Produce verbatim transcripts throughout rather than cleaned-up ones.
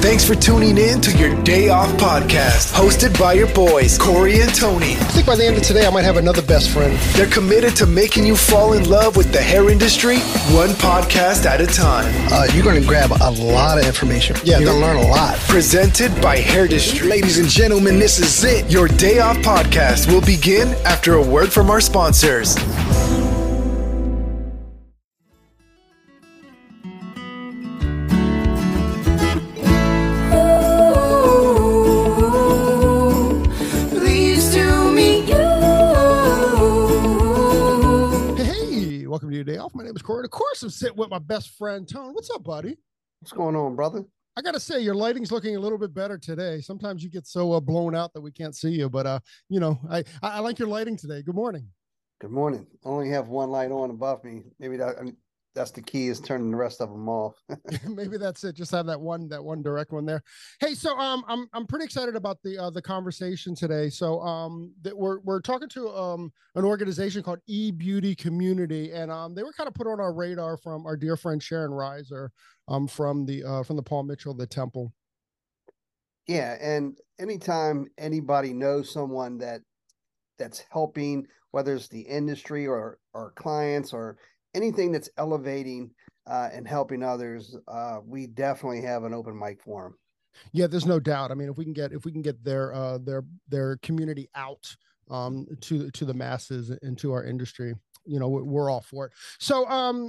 Thanks for tuning in to your Day Off podcast, hosted by your boys, Corey and Tony. I think by the end of today, I might have another best friend. They're committed to making you fall in love with the hair industry, one podcast at a time. Uh, you're going to grab a lot of information. Yeah, you're going to learn a lot. Presented by Hairdustry. Ladies and gentlemen, this is it. Your Day Off podcast will begin after a word from our sponsors. Day off. My name is Corey. Of course, I'm sitting with my best friend, Tone. What's up, buddy? What's going on, brother? I got to say, your lighting's looking a little bit better today. Sometimes you get so uh, blown out that we can't see you, but, uh, you know, I, I like your lighting today. Good morning. Good morning. I only have one light on above me. Maybe that, I mean, that's the key, is turning the rest of them off. Maybe that's it. Just have that one, that one direct one there. Hey, so um, I'm I'm pretty excited about the uh, the conversation today. So um, that we're we're talking to um an organization called eBeauty Community, and um they were kind of put on our radar from our dear friend Sharon Reiser, um from the uh from the Paul Mitchell the Temple. Yeah, and anytime anybody knows someone that that's helping, whether it's the industry or or clients or anything that's elevating uh, and helping others, uh, we definitely have an open mic for them. Yeah, there's no doubt. I mean, if we can get if we can get their uh, their their community out um, to to the masses and to our industry, you know, we're all for it. So um,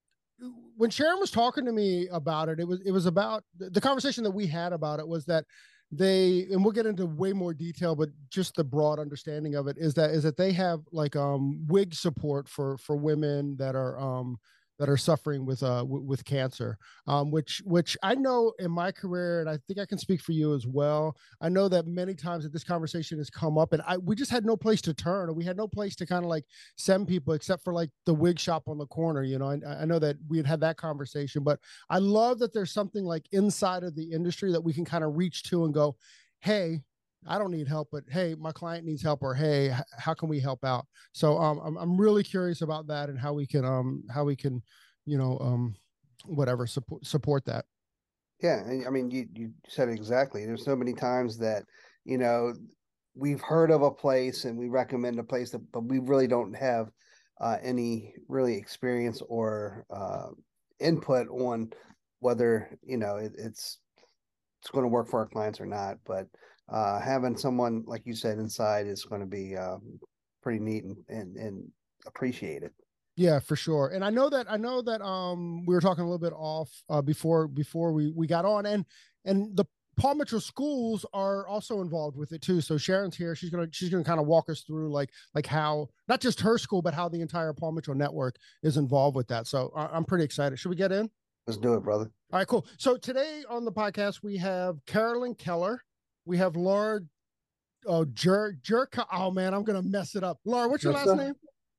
when Sharon was talking to me about it, it was it was about the conversation that we had about it was that they, and we'll get into way more detail, but just the broad understanding of it is that is that they have like um wig support for for women that are um that are suffering with uh w- with cancer, um which which I know in my career, and I think I can speak for you as well. I know that many times that this conversation has come up, and I we just had no place to turn, or we had no place to kind of like send people except for like the wig shop on the corner. You know, I, I know that we had had that conversation, but I love that there's something like inside of the industry that we can kind of reach to and go, hey, I don't need help, but hey, my client needs help, or hey, h- how can we help out? So um, I'm I'm really curious about that and how we can um how we can, you know, um whatever support support that. Yeah, and I mean, you you said it exactly. There's so many times that, you know, we've heard of a place and we recommend a place, that, but we really don't have uh, any really experience or uh, input on whether, you know, it, it's it's going to work for our clients or not. But uh, having someone, like you said, inside is going to be uh, pretty neat and, and, and appreciated. Yeah, for sure. And I know that I know that um we were talking a little bit off uh, before before we we got on, and and the Paul Mitchell schools are also involved with it too. So Sharon's here. She's gonna she's gonna kind of walk us through like like how not just her school, but how the entire Paul Mitchell network is involved with that. So I, I'm pretty excited. Should we get in? Let's do it, brother. All right, cool. So today on the podcast we have Carolyn Keller. We have Laura oh Jer Jerka. Oh man, I'm gonna mess it up. Laura, what's your Jersa? last name?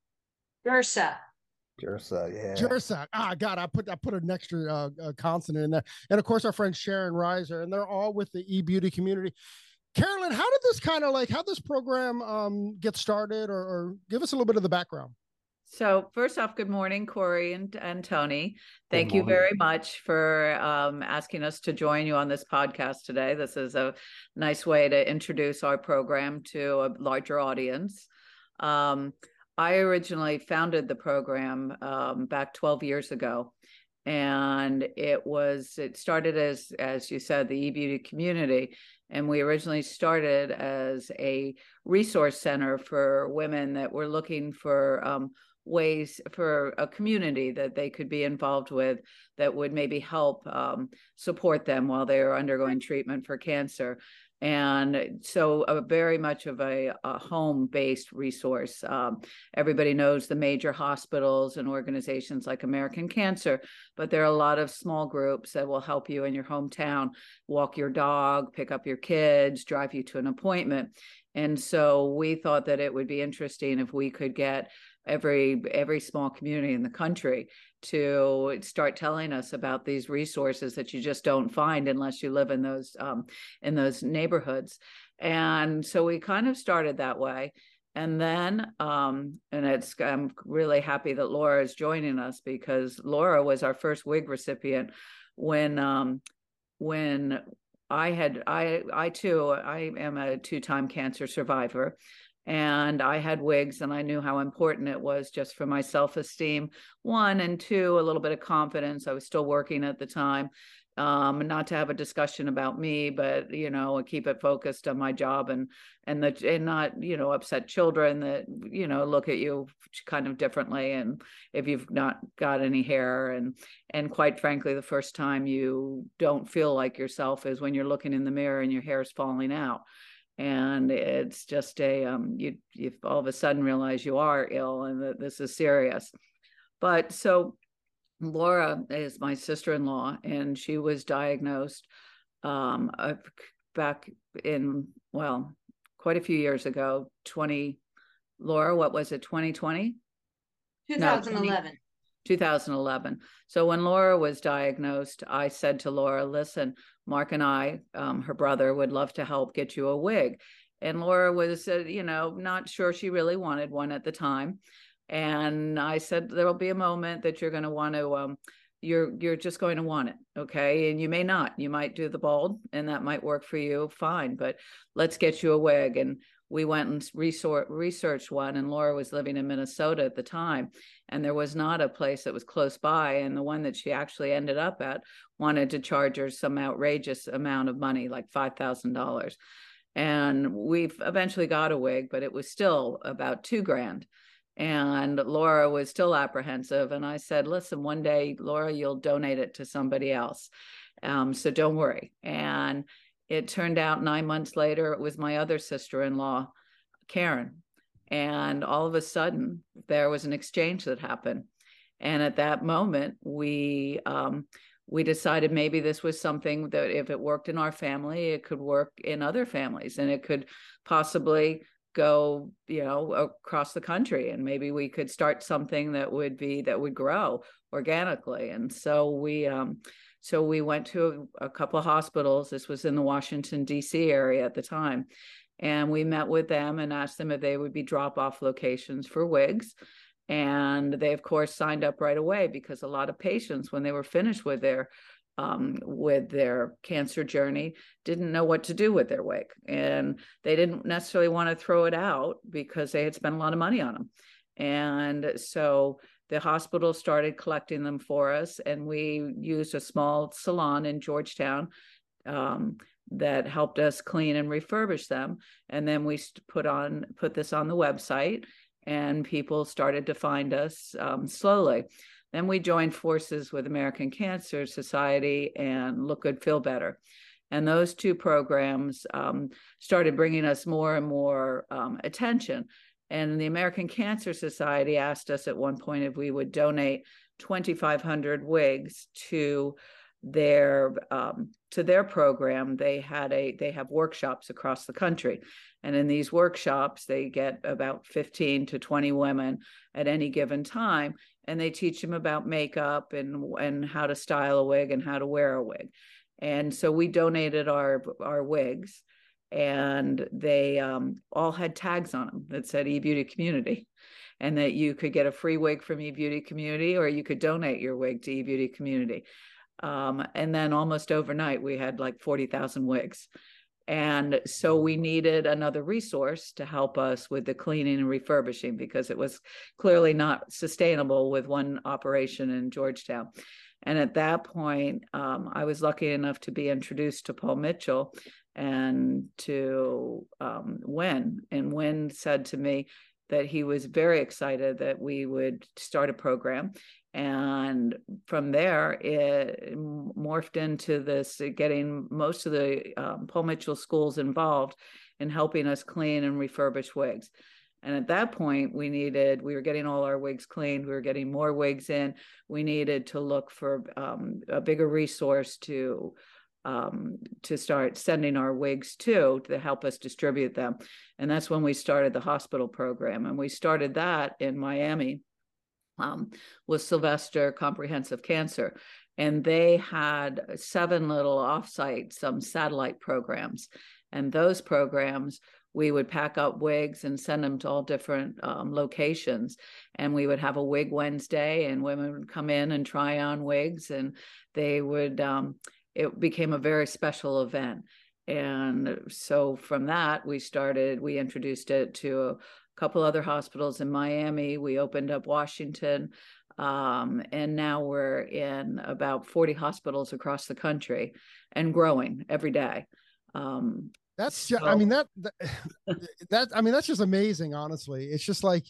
Jersa. Jersa, yeah. Jersa. Ah, God, I put I put an extra uh, uh, consonant in there. And of course, our friend Sharon Reiser, and they're all with the eBeauty Community. Carolyn, how did this kind of like how this program um, get started, or, or give us a little bit of the background? So first off, good morning, Corey and, and Tony. Thank Good you morning. very much for um, asking us to join you on this podcast today. This is a nice way to introduce our program to a larger audience. Um, I originally founded the program um, back twelve years ago, and it was it started as as you said, the eBeauty Community, and we originally started as a resource center for women that were looking for um, ways for a community that they could be involved with that would maybe help um, support them while they are undergoing treatment for cancer. And so a very much of a, a home-based resource. Um, everybody knows the major hospitals and organizations like American Cancer, but there are a lot of small groups that will help you in your hometown, walk your dog, pick up your kids, drive you to an appointment. And so we thought that it would be interesting if we could get every every small community in the country to start telling us about these resources that you just don't find unless you live in those um, in those neighborhoods. And so we kind of started that way. And then, um, and it's, I'm really happy that Laura is joining us, because Laura was our first wig recipient when, um, when I had, I, I too, I am a two-time cancer survivor, and I had wigs, and I knew how important it was just for my self-esteem, one, and two, a little bit of confidence. I was still working at the time. Um, not to have a discussion about me, but, you know, keep it focused on my job, and, and the, and not, you know, upset children that, you know, look at you kind of differently. And if you've not got any hair, and, and quite frankly, the first time you don't feel like yourself is when you're looking in the mirror and your hair is falling out. And it's just a, um, you, you all of a sudden realize you are ill and that this is serious. But so Laura is my sister-in-law, and she was diagnosed um, uh, back in, well, quite a few years ago, twenty, Laura, what was it, twenty twenty? twenty eleven. No, two thousand eleven. So when Laura was diagnosed, I said to Laura, listen, Mark and I, um, her brother, would love to help get you a wig. And Laura was, uh, you know, not sure she really wanted one at the time. And I said, there'll be a moment that you're going to want to, um, you're, you're just going to want it. Okay. And you may not, you might do the bald, and that might work for you. Fine. But let's get you a wig. And we went and resort, researched one, and Laura was living in Minnesota at the time, and there was not a place that was close by. And the one that she actually ended up at wanted to charge her some outrageous amount of money, like five thousand dollars. And we've eventually got a wig, but it was still about two grand. And Laura was still apprehensive. And I said, listen, one day, Laura, you'll donate it to somebody else. Um, so don't worry. And it turned out nine months later, it was my other sister-in-law, Karen. And all of a sudden, there was an exchange that happened. And at that moment, we um, we decided maybe this was something that if it worked in our family, it could work in other families, and it could possibly go, you know, across the country, and maybe we could start something that would be, that would grow organically. And so we, um, so we went to a, a couple of hospitals. This was in the Washington, D C area at the time. And we met with them and asked them if they would be drop-off locations for wigs. And they, of course, signed up right away, because a lot of patients, when they were finished with their Um, with their cancer journey, didn't know what to do with their wig. And they didn't necessarily want to throw it out because they had spent a lot of money on them. And so the hospital started collecting them for us, and we used a small salon in Georgetown um, that helped us clean and refurbish them. And then we put on put this on the website, and people started to find us um, slowly. Then we joined forces with American Cancer Society and Look Good, Feel Better. And those two programs um, started bringing us more and more um, attention. And the American Cancer Society asked us at one point if we would donate twenty-five hundred wigs to their um, to their program. They had a they have workshops across the country, and in these workshops they get about fifteen to twenty women at any given time, and they teach them about makeup and and how to style a wig and how to wear a wig. And so we donated our our wigs, and they um, all had tags on them that said eBeauty Community, and that you could get a free wig from eBeauty Community, or you could donate your wig to eBeauty Community. Um, and then almost overnight, we had like forty thousand wigs. And so we needed another resource to help us with the cleaning and refurbishing, because it was clearly not sustainable with one operation in Georgetown. And at that point, um, I was lucky enough to be introduced to Paul Mitchell and to um, Wynn. And Wynn said to me that he was very excited that we would start a program. And from there, it morphed into this, getting most of the um, Paul Mitchell schools involved in helping us clean and refurbish wigs. And at that point, we needed, we were getting all our wigs cleaned. We were getting more wigs in. We needed to look for um, a bigger resource to um, to start sending our wigs to, to help us distribute them. And that's when we started the hospital program. And we started that in Miami um, with Sylvester Comprehensive Cancer. And they had seven little offsite, some satellite programs. And those programs, we would pack up wigs and send them to all different um, locations. And we would have a wig Wednesday, and women would come in and try on wigs. And they would, um, it became a very special event. And so from that, we started, we introduced it to a couple other hospitals in Miami. We opened up Washington. Um, and now we're in about forty hospitals across the country and growing every day. Um, that's, so, just, I mean, that, that, that, I mean, that's just amazing. Honestly, it's just like,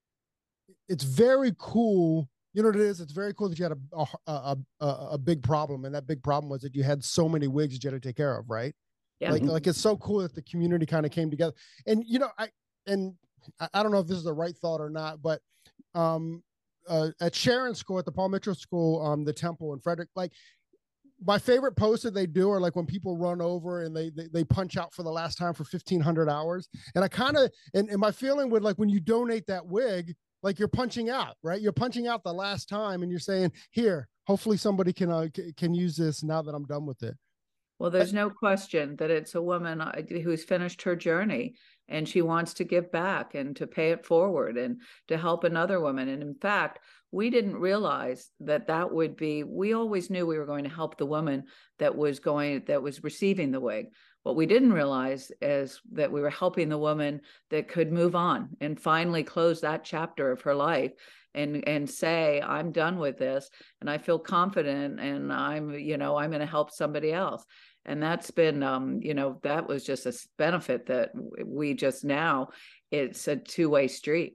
it's very cool. You know what it is? It's very cool that you had a, a, a, a big problem. And that big problem was that you had so many wigs that you had to take care of. Right. Yeah. Like, like it's so cool that the community kind of came together. And, you know, I, and I, I don't know if this is the right thought or not, but, um, uh, at Sharon School, at the Paul Mitchell School, um, the Temple in Frederick, like, my favorite posts that they do are like when people run over and they they, they punch out for the last time for fifteen hundred hours. And I kind of, and, and my feeling with like, when you donate that wig, like you're punching out, right? You're punching out the last time and you're saying, here, hopefully somebody can, uh, c- can use this now that I'm done with it. Well, there's no question that it's a woman who's finished her journey and she wants to give back and to pay it forward and to help another woman. And in fact, we didn't realize that that would be, we always knew we were going to help the woman that was going, that was receiving the wig. What we didn't realize is that we were helping the woman that could move on and finally close that chapter of her life and, and say, I'm done with this and I feel confident and I'm, you know, I'm going to help somebody else. And that's been, um, you know, that was just a benefit that we just now, it's a two-way street.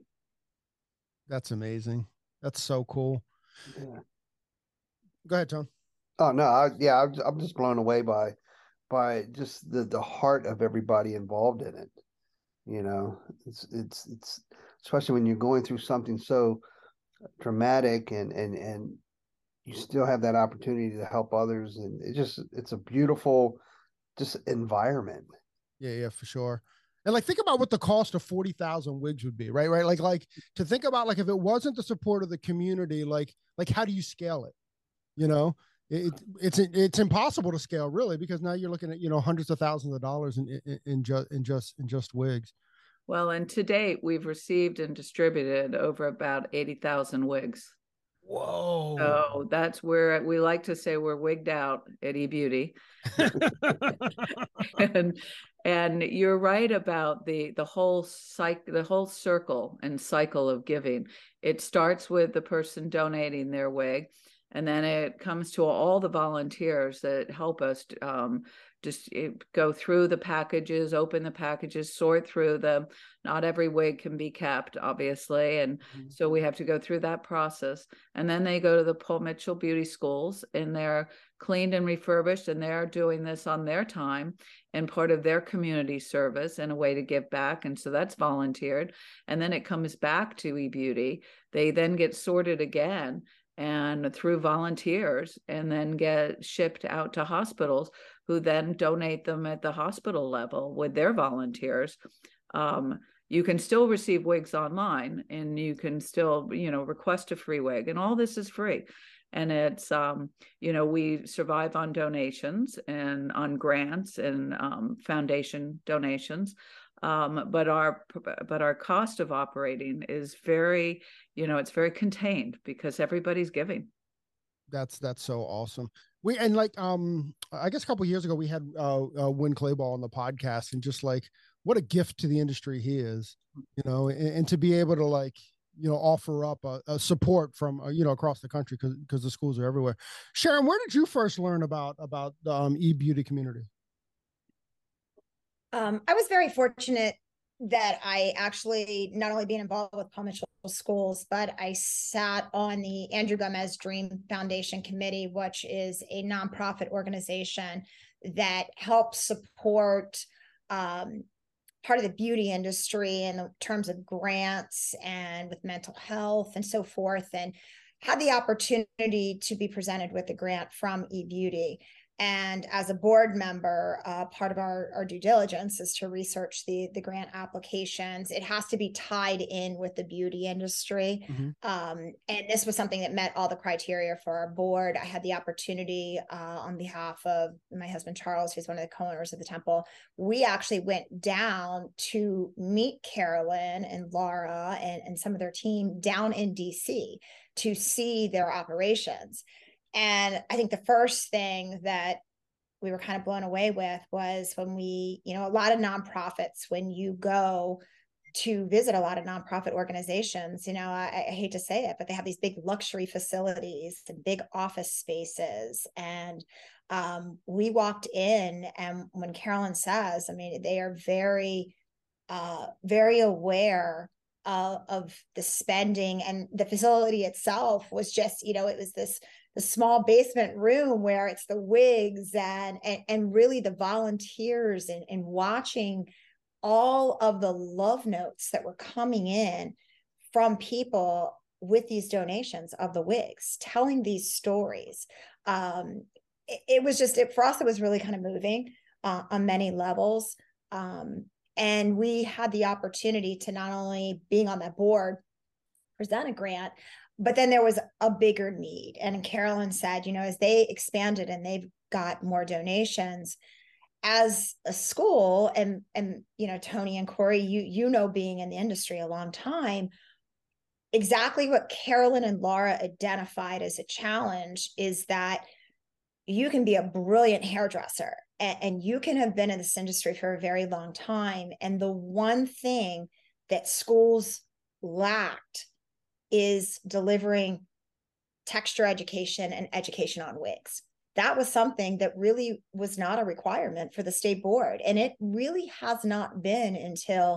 That's amazing. That's so cool. Yeah. Go ahead, Tom. Oh no, I, yeah, I'm, I'm just blown away by by just the the heart of everybody involved in it. You know, it's it's it's especially when you're going through something so dramatic and and and you still have that opportunity to help others, and it just it's a beautiful just environment. Yeah, yeah, for sure. And like, think about what the cost of forty thousand wigs would be, right? Right. Like, like to think about, like, if it wasn't the support of the community, like, like, how do you scale it? You know, it, it's, it's impossible to scale really, because now you're looking at, you know, hundreds of thousands of dollars in, in, in just, in just, in just wigs. Well, and to date, we've received and distributed over about eighty thousand wigs. Whoa. So that's where we like to say we're wigged out at eBeauty. and and you're right about the the whole cycle, the whole circle and cycle of giving. It starts with the person donating their wig, and then it comes to all the volunteers that help us um, just go through the packages, open the packages, sort through them. Not every wig can be kept, obviously. And mm-hmm. so we have to go through that process. And then they go to the Paul Mitchell Beauty Schools and they're cleaned and refurbished, and they're doing this on their time and part of their community service and a way to give back. And so that's volunteered. And then it comes back to eBeauty. They then get sorted again and through volunteers, and then get shipped out to hospitals who then donate them at the hospital level with their volunteers. Um, you can still receive wigs online, and you can still, you know, request a free wig, and all this is free. And it's, um, you know, we survive on donations and on grants and um, foundation donations. Um, but our but our cost of operating is very, you know, it's very contained because everybody's giving. That's that's so awesome. We and like um I guess a couple of years ago we had uh, uh Win Clayball on the podcast, and just like what a gift to the industry he is, you know, and, and to be able to like, you know, offer up a, a support from uh, you know, across the country, because because the schools are everywhere. Sharon, where did you first learn about about the um, eBeauty community? Um, I was very fortunate that I actually not only being involved with Paul Mitchell Schools, but I sat on the Andrew Gomez Dream Foundation Committee, which is a nonprofit organization that helps support um, part of the beauty industry in terms of grants and with mental health and so forth, and had the opportunity to be presented with a grant from eBeauty. And as a board member, uh, part of our, our due diligence is to research the, the grant applications. It has to be tied in with the beauty industry. Mm-hmm. Um, and this was something that met all the criteria for our board. I had the opportunity uh, on behalf of my husband, Charles, who's one of the co-owners of the Temple. We actually went down to meet Carolyn and Laura and, and some of their team down in D C to see their operations. And I think the first thing that we were kind of blown away with was when we, you know, a lot of nonprofits, when you go to visit a lot of nonprofit organizations, you know, I, I hate to say it, but they have these big luxury facilities and big office spaces. And um, we walked in, and when Carolyn says, I mean, they are very, uh, very aware uh, of the spending, and the facility itself was just, you know, it was this the small basement room where it's the wigs and and, and really the volunteers, and, and watching all of the love notes that were coming in from people with these donations of the wigs, telling these stories. Um, it, it was just, it, for us, it was really kind of moving uh, on many levels. Um, and we had the opportunity to not only being on that board, present a grant, but then there was a bigger need. And Carolyn said, you know, as they expanded and they've got more donations, as a school, and, and, you know, Tony and Corey, you, you know, being in the industry a long time, exactly what Carolyn and Laura identified as a challenge is that you can be a brilliant hairdresser, and, and you can have been in this industry for a very long time. And the one thing that schools lacked is delivering texture education and education on wigs. That was something that really was not a requirement for the state board. And it really has not been until,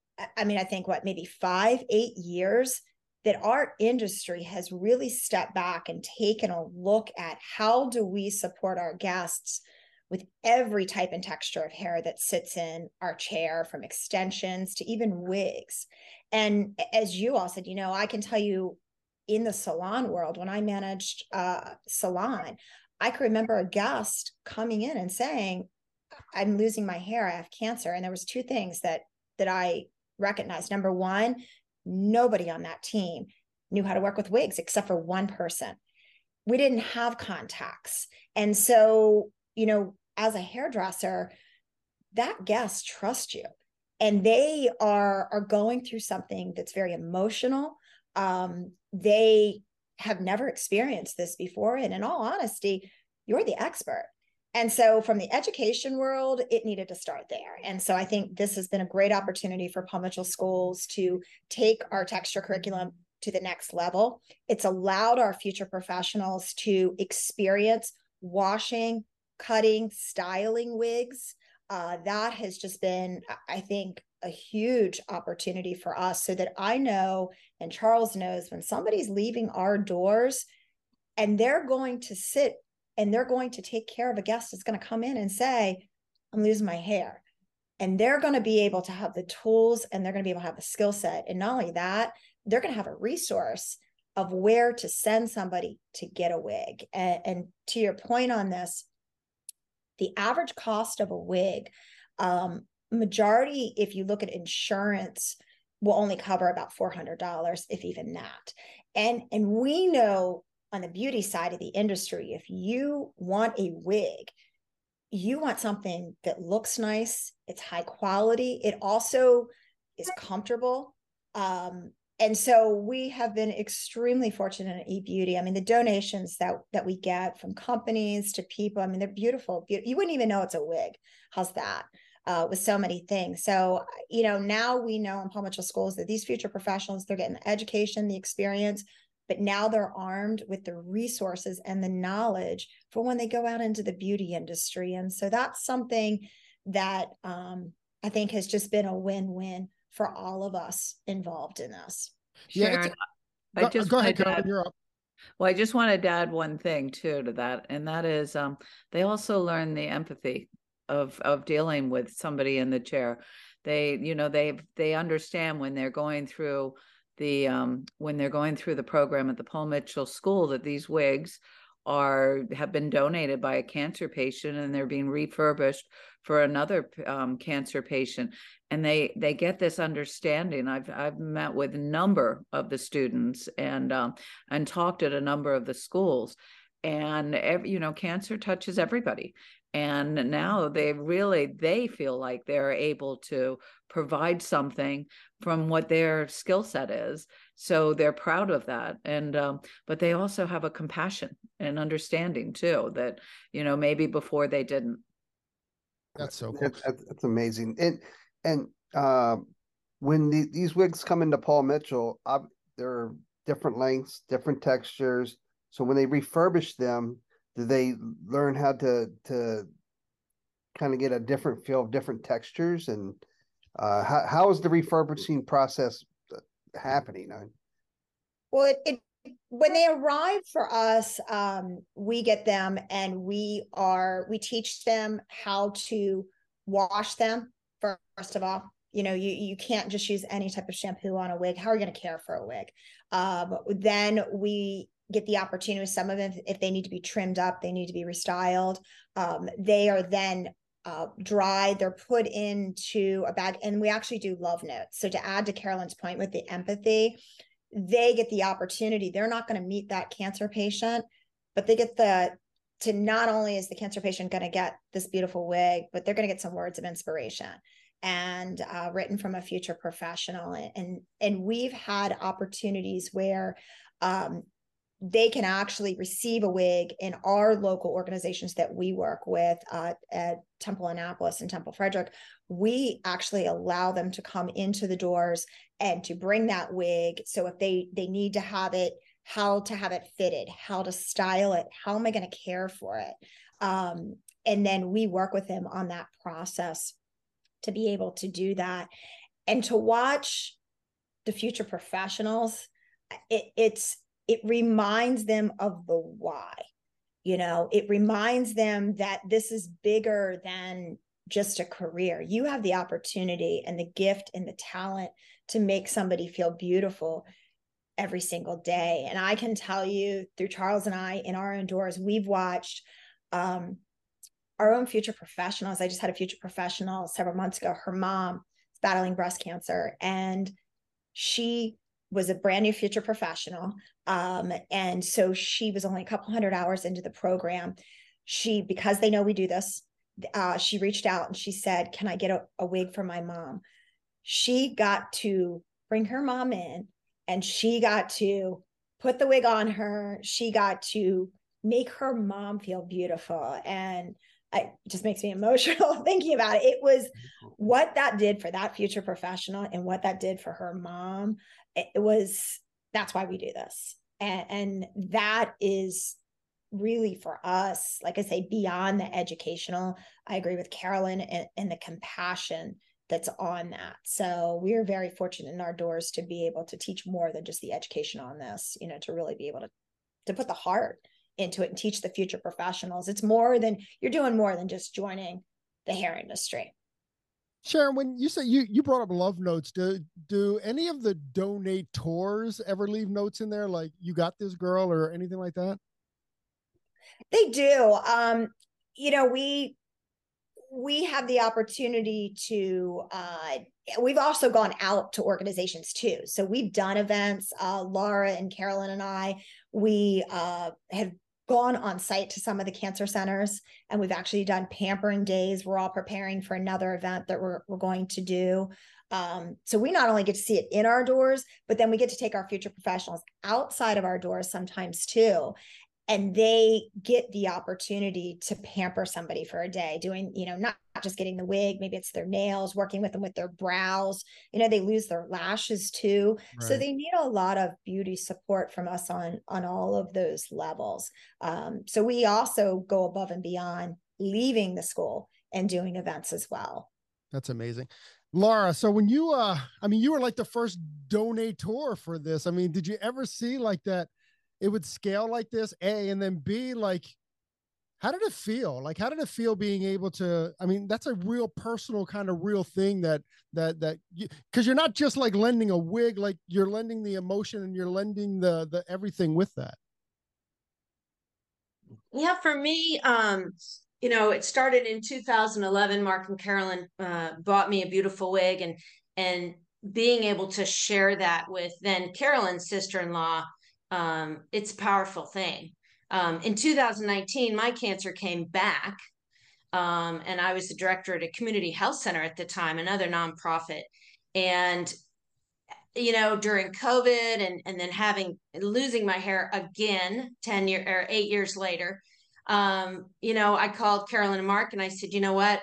I mean, I think what, maybe five, eight years that our industry has really stepped back and taken a look at how do we support our guests with every type and texture of hair that sits in our chair, from extensions to even wigs. And as you all said, you know, I can tell you in the salon world, when I managed a salon, I can remember a guest coming in and saying, I'm losing my hair, I have cancer. And there was two things that, that I recognized. Number one, nobody on that team knew how to work with wigs except for one person. We didn't have contacts. And so, you know, as a hairdresser, that guest trusts you, and they are, are going through something that's very emotional. Um, they have never experienced this before. And in all honesty, you're the expert. And so from the education world, it needed to start there. And so I think this has been a great opportunity for Paul Mitchell schools to take our texture curriculum to the next level. It's allowed our future professionals to experience washing, cutting, styling wigs. Uh, that has just been, I think, a huge opportunity for us, so that I know, and Charles knows, when somebody's leaving our doors and they're going to sit and they're going to take care of a guest that's going to come in and say, I'm losing my hair. And they're going to be able to have the tools, and they're going to be able to have the skill set. And not only that, they're going to have a resource of where to send somebody to get a wig. And, and to your point on this, the average cost of a wig, um, majority, if you look at insurance, will only cover about four hundred dollars, if even that. And, and we know on the beauty side of the industry, if you want a wig, you want something that looks nice, it's high quality, it also is comfortable. Um, and so we have been extremely fortunate at eBeauty. I mean, the donations that, that we get from companies to people, I mean, they're beautiful. Be- you wouldn't even know it's a wig. How's that? Uh, with so many things. So, you know, now we know in Paul Mitchell schools that these future professionals, they're getting the education, the experience, but now they're armed with the resources and the knowledge for when they go out into the beauty industry. And so that's something that um, I think has just been a win-win for all of us involved in this. Sharon, yeah, I just go ahead, Carolyn, add, you're up. Well, I just wanted to add one thing too to that, and that is um, they also learn the empathy of of dealing with somebody in the chair. They, you know, they they understand when they're going through the um, when they're going through the program at the Paul Mitchell School that these wigs are have been donated by a cancer patient, and they're being refurbished for another um, cancer patient, and they they get this understanding. I've I've met with a number of the students and um, and talked at a number of the schools, and every, you know, cancer touches everybody. And now they really, they feel like they're able to provide something from what their skill set is, So they're proud of that. And, um, but they also have a compassion and understanding too, that, you know, maybe before they didn't. That's so cool. That's, that's, that's amazing. And, and, um, when the, these wigs come into Paul Mitchell, uh, they're different lengths, different textures. So when they refurbish them, do they learn how to, to kind of get a different feel of different textures? And, uh, how, how is the refurbishing process happening? Well, it, it when they arrive for us, um, we get them and we are we teach them how to wash them first of all. You know, you you can't just use any type of shampoo on a wig. How are you going to care for a wig? Um, then we get the opportunity with some of them, if they need to be trimmed up, they need to be restyled. Um, they are then uh, dried, they're put into a bag, and we actually do love notes. So to add to Carolyn's point with the empathy, they get the opportunity. They're not going to meet that cancer patient, but they get the, to not only is the cancer patient going to get this beautiful wig, but they're going to get some words of inspiration and uh, written from a future professional. And, and we've had opportunities where um, they can actually receive a wig in our local organizations that we work with uh, at Temple Annapolis and Temple Frederick. We actually allow them to come into the doors and to bring that wig. So if they, they need to have it, how to have it fitted, how to style it, how am I going to care for it? Um, and then we work with them on that process to be able to do that. And to watch the future professionals, it, it's, it reminds them of the why. You know, it reminds them that this is bigger than just a career. You have the opportunity and the gift and the talent to make somebody feel beautiful every single day. And I can tell you through Charles and I in our own doors, we've watched um, our own future professionals. I just had a future professional several months ago. Her mom is battling breast cancer, and she was a brand new future professional. Um, and so she was only a couple hundred hours into the program. She, because they know we do this, uh, she reached out and she said, can I get a, a wig for my mom? She got to bring her mom in and she got to put the wig on her. She got to make her mom feel beautiful. And it just makes me emotional thinking about it. It was what that did for that future professional and what that did for her mom. It was, that's why we do this. And, and that is really for us, like I say, beyond the educational. I agree with Carolyn and, and the compassion that's on that. So we're very fortunate in our doors to be able to teach more than just the education on this, you know, to really be able to, to put the heart into it and teach the future professionals. It's more than, you're doing more than just joining the hair industry. Sharon, when you say you, you brought up love notes, do, do any of the donators ever leave notes in there? Like, you got this, girl, or anything like that? They do. Um, you know, we, we have the opportunity to, uh, we've also gone out to organizations too. So we've done events, uh, Laura and Carolyn and I, we uh, have gone on site to some of the cancer centers, and we've actually done pampering days. We're all preparing for another event that we're, we're going to do. Um, so we not only get to see it in our doors, but then we get to take our future professionals outside of our doors sometimes too. And they get the opportunity to pamper somebody for a day, doing, you know, not, not just getting the wig, maybe it's their nails, working with them with their brows. You know, they lose their lashes too. Right. So they need a lot of beauty support from us on, on all of those levels. Um, so we also go above and beyond leaving the school and doing events as well. That's amazing. Laura, so when you, uh, I mean, you were like the first donator for this. I mean, did you ever see like that it would scale like this, A, and then B, like, how did it feel? Like, how did it feel being able to, I mean, that's a real personal kind of real thing that, that, that you, cause you're not just like lending a wig, like you're lending the emotion and you're lending the, the everything with that. Yeah, for me, um, you know, it started in two thousand eleven. Mark and Carolyn uh, bought me a beautiful wig, and, and being able to share that with then Carolyn's sister-in-law, um, it's a powerful thing. Um, in two thousand nineteen, my cancer came back, um, and I was the director at a community health center at the time, another nonprofit. And you know, during COVID and, and then having, losing my hair again, ten year or eight years later, um, you know, I called Carolyn and Mark and I said, you know what,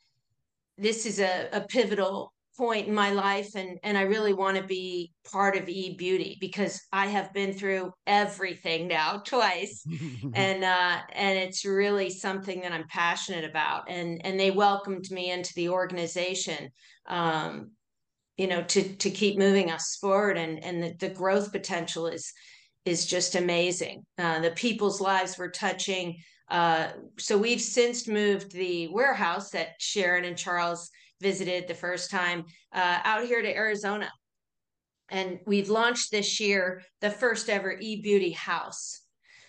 this is a, a pivotal point in my life. And, and I really want to be part of eBeauty because I have been through everything now twice. and, uh, and it's really something that I'm passionate about. And, and they welcomed me into the organization, um, you know, to, to keep moving us forward. And, and the, the growth potential is, is just amazing. Uh, the people's lives we're touching. Uh, so we've since moved the warehouse that Sharon and Charles visited the first time uh, out here to Arizona. And we've launched this year the first ever eBeauty house.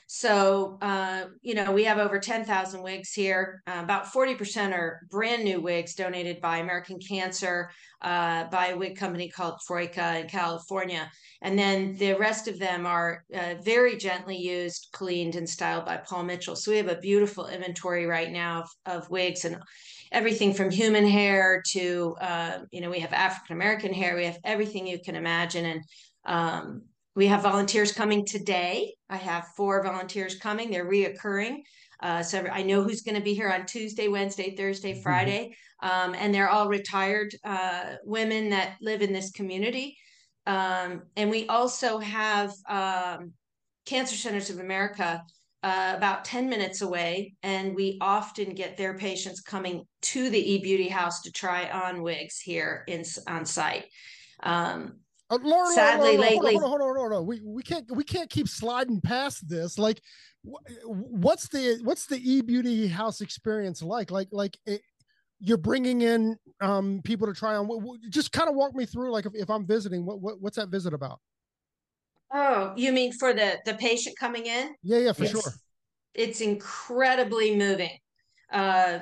So, uh, you know, we have over ten thousand wigs here. Uh, about forty percent are brand new wigs donated by American Cancer, uh, by a wig company called Troika in California. And then the rest of them are uh, very gently used, cleaned, and styled by Paul Mitchell. So we have a beautiful inventory right now of, of wigs and everything from human hair to, uh, you know, we have African-American hair. We have everything you can imagine. And, um, we have volunteers coming today. I have four volunteers coming. They're reoccurring. Uh, so I know who's going to be here on Tuesday, Wednesday, Thursday, Friday. Um, and they're all retired uh, women that live in this community. Um, and we also have um, Cancer Centers of America uh, about ten minutes away. And we often get their patients coming to the eBeauty house to try on wigs here in, on site. Um, Uh, Laura, Sadly, Laura, Laura, lately, hold on, hold on, hold on, hold on. We we can't we can't keep sliding past this. Like, wh- what's the what's the eBeauty house experience like? Like like it, you're bringing in um people to try on. Just kind of walk me through. Like, if, if I'm visiting, what, what what's that visit about? oh, you mean for the the patient coming in? Yeah, yeah, for It's, sure. It's incredibly moving. Uh,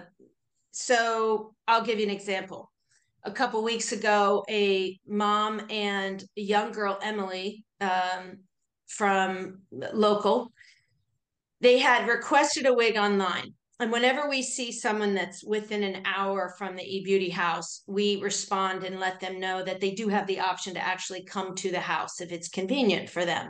so I'll give you an example. A couple weeks ago, a mom and a young girl, Emily, um, from local, they had requested a wig online. And whenever we see someone that's within an hour from the eBeauty house, we respond and let them know that they do have the option to actually come to the house if it's convenient for them.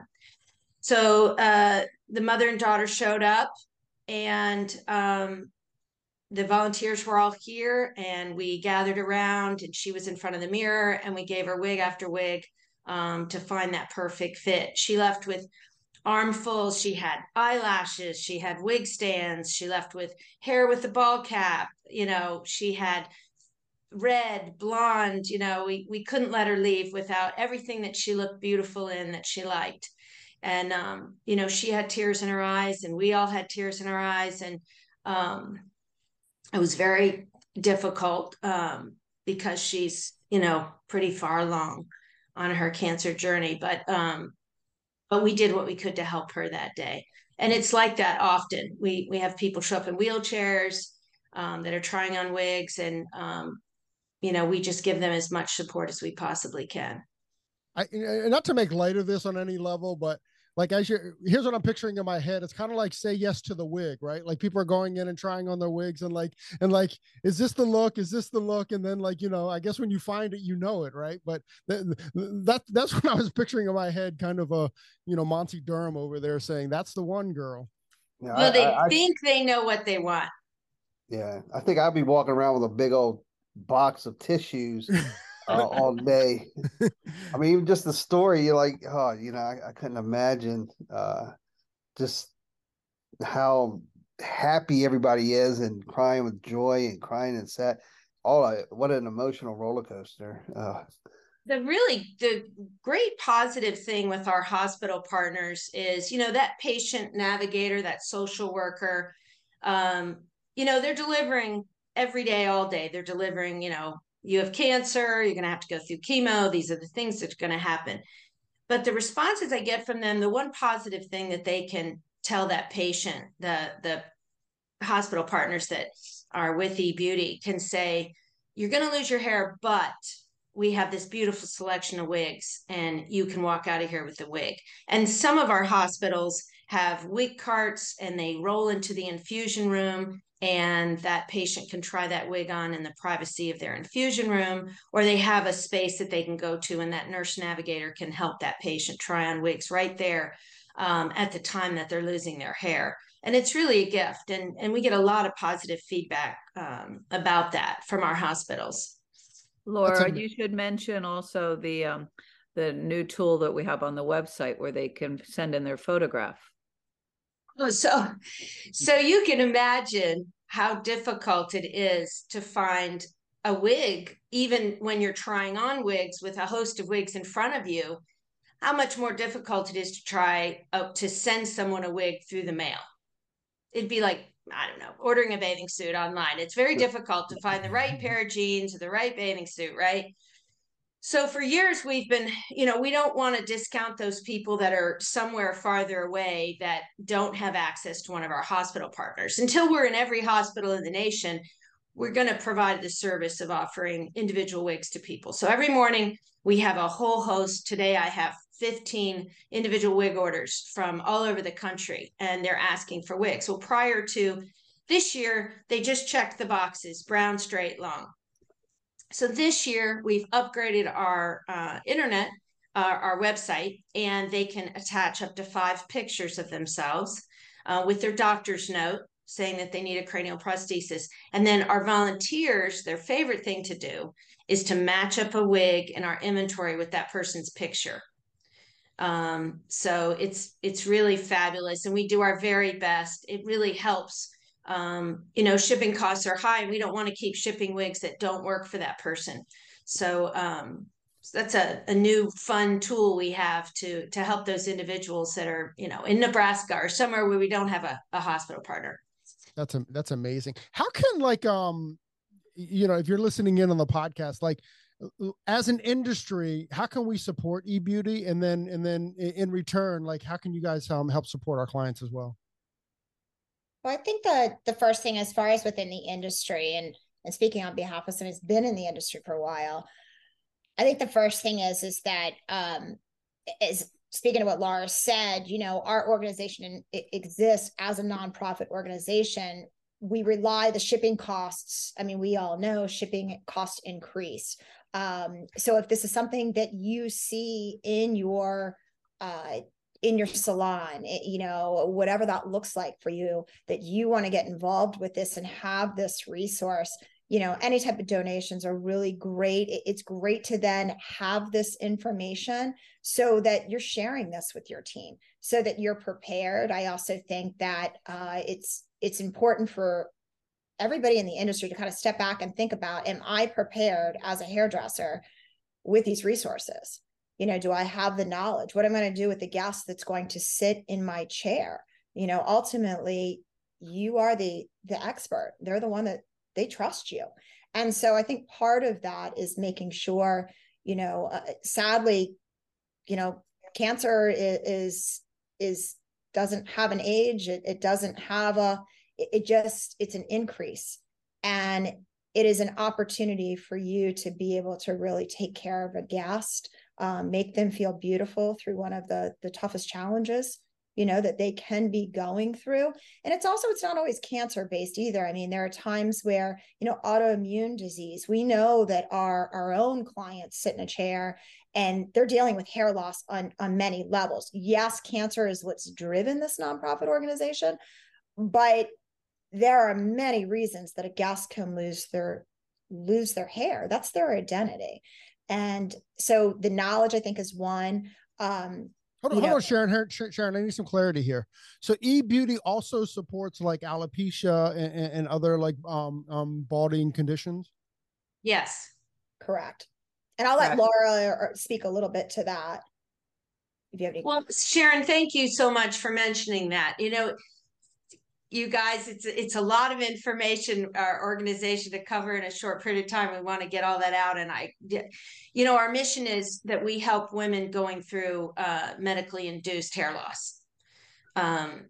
So uh, the mother and daughter showed up, and um, the volunteers were all here, and we gathered around, and she was in front of the mirror, and we gave her wig after wig um, to find that perfect fit. She left with armfuls. She had eyelashes. She had wig stands. She left with hair with a ball cap. You know, she had red, blonde. You know, we, we couldn't let her leave without everything that she looked beautiful in, that she liked. And, um, you know, she had tears in her eyes, and we all had tears in our eyes. And, um, it was very difficult um, because she's, you know, pretty far along on her cancer journey. But um, but we did what we could to help her that day. And it's like that often. We we have people show up in wheelchairs um, that are trying on wigs, and um, you know, we just give them as much support as we possibly can. I not to make light of this on any level, but like, as you here's what I'm picturing in my head. It's kind of like Say Yes to the Wig, right? Like, people are going in and trying on their wigs, and like, and like, is this the look? Is this the look? And then, like, you know, I guess when you find it, you know it, right? But th- that that's what I was picturing in my head, kind of a, you know, Monty Durham over there saying, "That's the one, girl." Yeah, Well, I, they I, think I, they know what they want. Yeah, I think I'd be walking around with a big old box of tissues uh, all day. I mean, even just the story, you're like, oh, you know, I, I couldn't imagine uh, just how happy everybody is, and crying with joy and crying and sad. All I, what an emotional roller coaster. Uh, the really the great positive thing with our hospital partners is, you know, that patient navigator, that social worker, um, you know, they're delivering every day, all day. They're delivering, you know, you have cancer, you're going to have to go through chemo. These are the things that are going to happen. But the responses I get from them, the one positive thing that they can tell that patient, the, the hospital partners that are with eBeauty can say, you're going to lose your hair, but we have this beautiful selection of wigs, and you can walk out of here with a wig. And some of our hospitals have wig carts, and they roll into the infusion room, and that patient can try that wig on in the privacy of their infusion room, or they have a space that they can go to and that nurse navigator can help that patient try on wigs right there um, at the time that they're losing their hair. And it's really a gift. And, and we get a lot of positive feedback um, about that from our hospitals. Laura, you should mention also the um, the new tool that we have on the website where they can send in their photograph. Oh, so, so you can imagine how difficult it is to find a wig, even when you're trying on wigs with a host of wigs in front of you, how much more difficult it is to try uh, to send someone a wig through the mail. It'd be like, I don't know, ordering a bathing suit online. It's very difficult to find the right pair of jeans or the right bathing suit, right? So for years we've been, you know, we don't want to discount those people that are somewhere farther away that don't have access to one of our hospital partners. Until we're in every hospital in the nation, we're going to provide the service of offering individual wigs to people. So every morning we have a whole host. Today I have fifteen individual wig orders from all over the country, and they're asking for wigs. Well, prior to this year, they just checked the boxes, brown, straight, long. So this year we've upgraded our uh, internet, uh, our website, and they can attach up to five pictures of themselves uh, with their doctor's note saying that they need a cranial prosthesis. And then our volunteers, their favorite thing to do is to match up a wig in our inventory with that person's picture. Um, so it's, it's really fabulous. And we do our very best. It really helps. Um, you know, shipping costs are high, and we don't want to keep shipping wigs that don't work for that person. So, um, so that's a, a new fun tool we have to, to help those individuals that are, you know, in Nebraska or somewhere where we don't have a, a hospital partner. That's a, that's amazing. How can, like, um, you know, if you're listening in on the podcast, like, as an industry, how can we support eBeauty? And then, and then in return, like, how can you guys um, help support our clients as well? Well, I think that the first thing, as far as within the industry, and, and speaking on behalf of someone who's been in the industry for a while, I think the first thing is, is that, um, is speaking of what Laura said, you know, our organization it exists as a nonprofit organization. We rely the shipping costs. I mean, we all know shipping costs increase. Um, so if this is something that you see in your, uh, in your salon, it, you know, whatever that looks like for you, that you want to get involved with this and have this resource, you know, any type of donations are really great. It, it's great to then have this information so that you're sharing this with your team so that you're prepared. I also think that uh, it's, it's important for everybody in the industry to kind of step back and think about, am I prepared as a hairdresser with these resources? You know, do I have the knowledge? What am I going to do with the guest that's going to sit in my chair? You know, ultimately, you are the the expert. They're the one that they trust you. And so I think part of that is making sure, you know, uh, sadly, you know, cancer is, is, is doesn't have an age. It, it doesn't have a, it, it just, it's an increase. And it is an opportunity for you to be able to really take care of a guest, um, make them feel beautiful through one of the, the toughest challenges, you know, that they can be going through. And it's also, it's not always cancer based either. I mean, there are times where, you know, autoimmune disease, we know that our, our own clients sit in a chair and they're dealing with hair loss on, on many levels. Yes, cancer is what's driven this nonprofit organization, but there are many reasons that a guest can lose their, lose their hair. That's their identity. And so the knowledge, I think, is one. Um, hold on, hold on, Sharon, Sharon, I need some clarity here. So eBeauty also supports like alopecia and, and, and other like um, um, balding conditions? Yes. Correct. And I'll let Laura speak a little bit to that. If you have any. Well, Sharon, thank you so much for mentioning that. You know, you guys, it's it's a lot of information, our organization to cover in a short period of time. We want to get all that out. And I, you know, our mission is that we help women going through uh, medically induced hair loss. Um,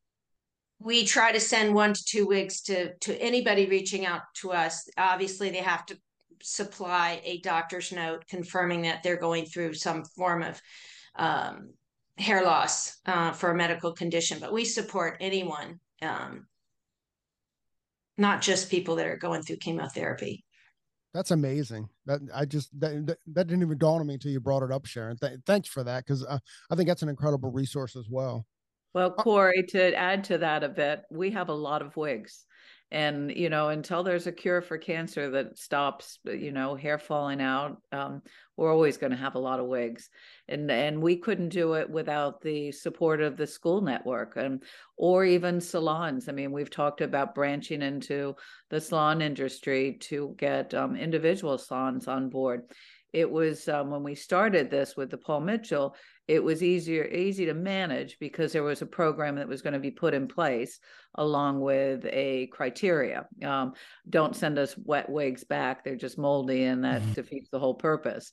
we try to send one to two wigs to, to anybody reaching out to us. Obviously, they have to supply a doctor's note confirming that they're going through some form of um, hair loss uh, for a medical condition, but we support anyone. Um, not just people that are going through chemotherapy. That's amazing. That I just that, that, that didn't even dawn on me until you brought it up, Sharon. Th- thanks for that, because uh, I think that's an incredible resource as well. Well, Corey, to add to that a bit, we have a lot of wigs. And, you know, until there's a cure for cancer that stops, you know, hair falling out, um, we're always going to have a lot of wigs. And and we couldn't do it without the support of the school network and or even salons. I mean, we've talked about branching into the salon industry to get um, individual salons on board. It was um, when we started this with the Paul Mitchell, it was easier, easy to manage because there was a program that was going to be put in place along with a criteria. Um, don't send us wet wigs back. They're just moldy and that mm-hmm. defeats the whole purpose.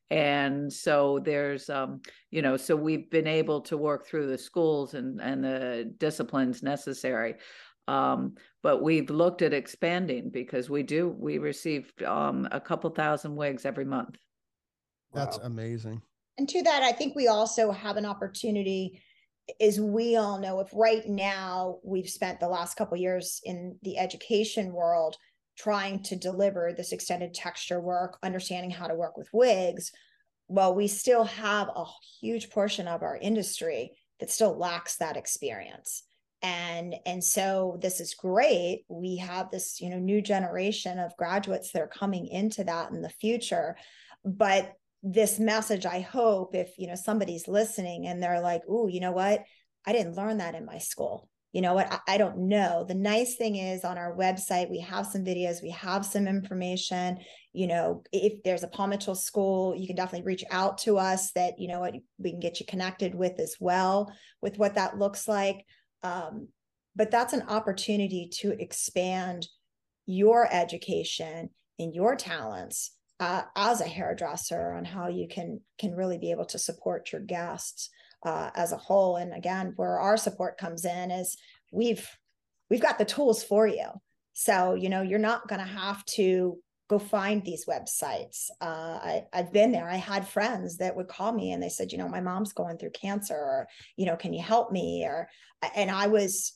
And so there's, um, you know, so we've been able to work through the schools and, and the disciplines necessary. Um, but we've looked at expanding because we do, we receive um, a couple thousand wigs every month. That's wow. amazing. And to that, I think we also have an opportunity, as we all know, if right now we've spent the last couple of years in the education world trying to deliver this extended texture work, understanding how to work with wigs, well, we still have a huge portion of our industry that still lacks that experience. And, and so this is great. We have this, you know, new generation of graduates that are coming into that in the future. But this message, I hope, if, you know, somebody's listening and they're like, ooh, you know what? I didn't learn that in my school. You know what? I, I don't know. The nice thing is on our website, we have some videos, we have some information. You know, if there's a Paul Mitchell school, you can definitely reach out to us that, you know what, we can get you connected with as well, with what that looks like. Um, but that's an opportunity to expand your education and your talents Uh, as a hairdresser on how you can can really be able to support your guests uh, as a whole. And again, where our support comes in is we've we've got the tools for you. So, you know, you're not going to have to go find these websites. Uh, I, I've been there. I had friends that would call me and they said, you know, my mom's going through cancer, or, you know, can you help me? Or, and I was,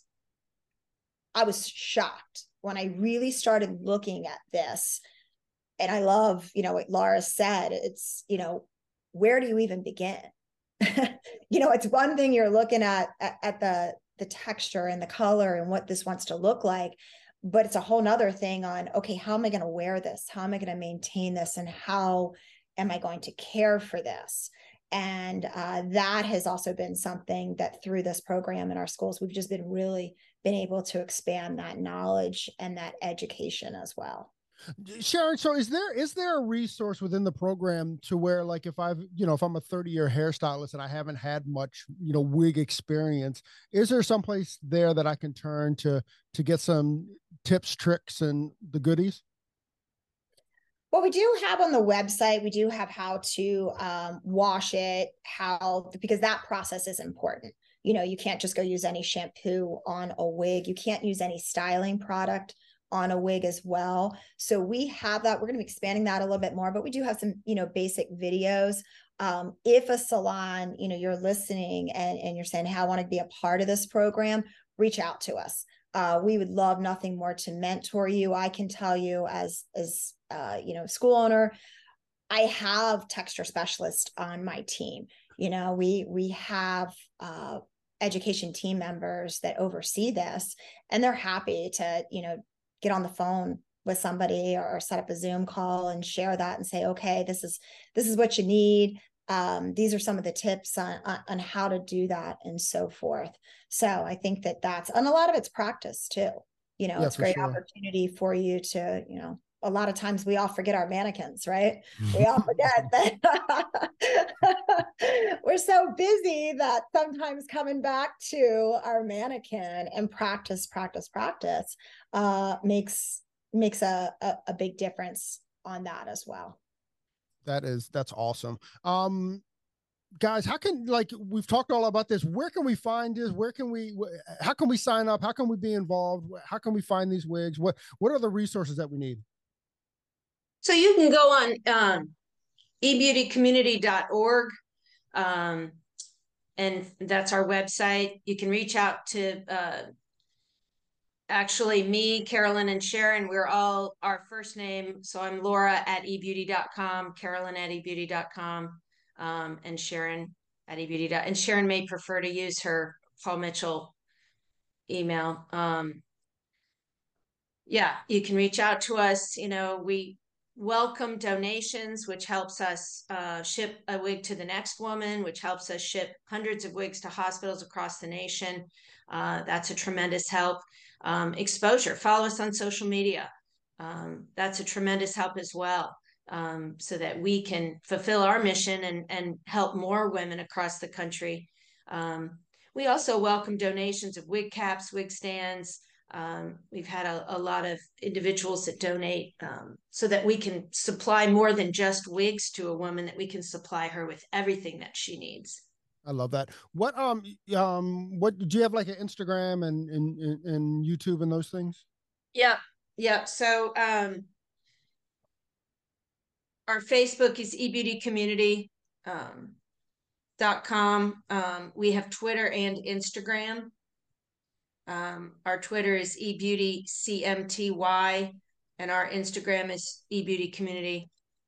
I was shocked when I really started looking at this. And I love, you know, what Laura said, it's, you know, where do you even begin? You know, it's one thing you're looking at, at, at the, the texture and the color and what this wants to look like, but it's a whole nother thing on, okay, how am I going to wear this? How am I going to maintain this? And how am I going to care for this? And uh, that has also been something that through this program in our schools, we've just been really been able to expand that knowledge and that education as well. Sharon, so is there is there a resource within the program to where, like, if I've, you know, if I'm a thirty year hairstylist and I haven't had much, you know, wig experience, is there someplace there that I can turn to to get some tips, tricks, and the goodies? Well, we do have on the website, we do have how to um, wash it, how, because that process is important. You know, you can't just go use any shampoo on a wig. You can't use any styling product on a wig as well. So we have that. We're going to be expanding that a little bit more, but we do have some, you know, basic videos. Um, if a salon, you know, you're listening and, and you're saying, hey, I want to be a part of this program, reach out to us. Uh, we would love nothing more to mentor you. I can tell you as, as, uh, you know, school owner, I have texture specialists on my team. You know, we, we have, uh, education team members that oversee this, and they're happy to, you know, get on the phone with somebody or set up a Zoom call and share that and say, okay, this is, this is what you need. Um, these are some of the tips on, on, on how to do that and so forth. So I think that that's, and a lot of it's practice too. You know, yeah, it's a great sure. opportunity for you to, you know, a lot of times we all forget our mannequins, right? We all forget that we're so busy that sometimes coming back to our mannequin and practice, practice, practice uh, makes makes a, a, a big difference on that as well. That is, that's awesome. Um, guys, how can, like, we've talked all about this. Where can we find this? Where can we, how can we sign up? How can we be involved? How can we find these wigs? What, what are the resources that we need? So you can go on um, e beauty community dot org, um, and that's our website. You can reach out to uh, actually me, Carolyn, and Sharon, we're all our first name. So I'm Laura at e beauty dot com, Carolyn at e beauty dot com, um, and Sharon at e beauty. And Sharon may prefer to use her Paul Mitchell email. Um, yeah, you can reach out to us. You know, we welcome donations, which helps us uh, ship a wig to the next woman, which helps us ship hundreds of wigs to hospitals across the nation. Uh, that's a tremendous help. Um, exposure, follow us on social media. Um, that's a tremendous help as well, um, so that we can fulfill our mission and, and help more women across the country. Um, we also welcome donations of wig caps, wig stands. Um, we've had a, a lot of individuals that donate um, so that we can supply more than just wigs to a woman, that we can supply her with everything that she needs. I love that. What, um, um, what, do you have like an Instagram and, and, and YouTube and those things? Yeah. Yeah. So, um, our Facebook is ebeauty community, um, dot com. Um, we have Twitter and Instagram. Um, our Twitter is ebeautycmty, and our Instagram is ebeautycommunity.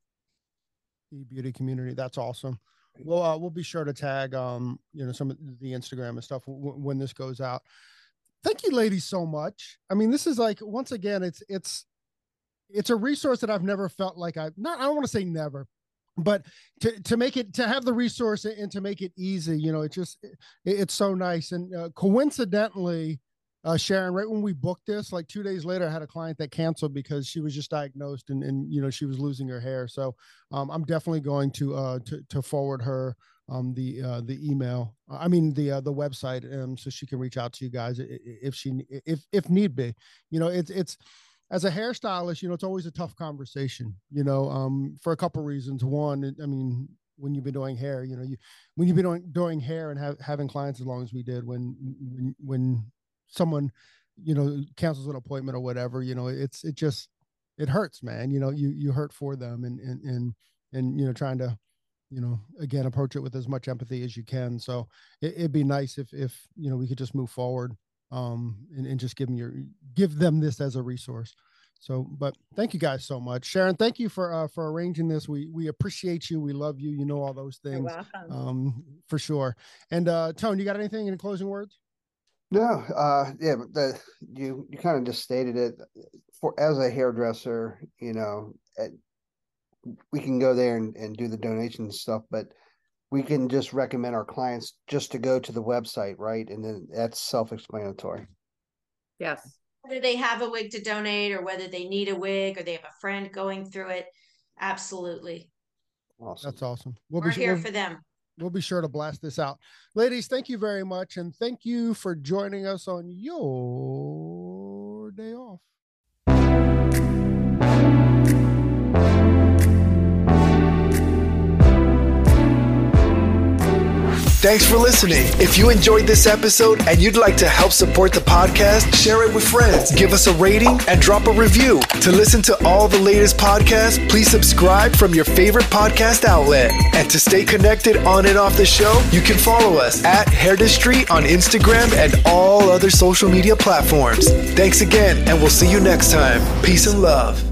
eBeauty Community. That's awesome. Well, uh, we'll be sure to tag, um, you know, some of the Instagram and stuff w- when this goes out. Thank you, ladies, so much. I mean, this is like, once again, it's, it's, it's a resource that I've never felt like I, not, I don't want to say never, but to, to make it, to have the resource and to make it easy, you know, it just, it, it's so nice. And uh, coincidentally, Uh, Sharon, right when we booked this, like two days later, I had a client that canceled because she was just diagnosed and, and you know, she was losing her hair. So um, I'm definitely going to uh, to, to forward her um, the uh, the email. I mean the uh, the website, um, so she can reach out to you guys if she if if need be. You know, it's it's as a hairstylist, you know, it's always a tough conversation. You know, um, for a couple reasons. One, I mean, when you've been doing hair, you know, you when you've been doing doing hair and have, having clients as long as we did, when when when someone, you know, cancels an appointment or whatever, you know, it's, it just, it hurts, man. You know, you, you hurt for them and, and, and, and, you know, trying to, you know, again, approach it with as much empathy as you can. So it, it'd be nice if, if, you know, we could just move forward um, and, and just give them your, give them this as a resource. So, but thank you guys so much. Sharon, thank you for, uh, for arranging this. We, we appreciate you. We love you. You know, all those things. You're welcome. Um, for sure. And uh, Tone, you got anything in closing words? No, uh, yeah, but the, you you kind of just stated it. For as a hairdresser, you know, at, we can go there and, and do the donation stuff, but we can just recommend our clients just to go to the website, right? And then that's self-explanatory. Yes. Whether they have a wig to donate or whether they need a wig or they have a friend going through it, absolutely. Awesome. That's awesome. We'll We're be here we'll, for them. We'll be sure to blast this out. Ladies, thank you very much. And thank you for joining us on your day off. Thanks for listening. If you enjoyed this episode and you'd like to help support the podcast, share it with friends, give us a rating, and drop a review. To listen to all the latest podcasts, please subscribe from your favorite podcast outlet. And to stay connected on and off the show, you can follow us at Hairdustry on Instagram and all other social media platforms. Thanks again, and we'll see you next time. Peace and love.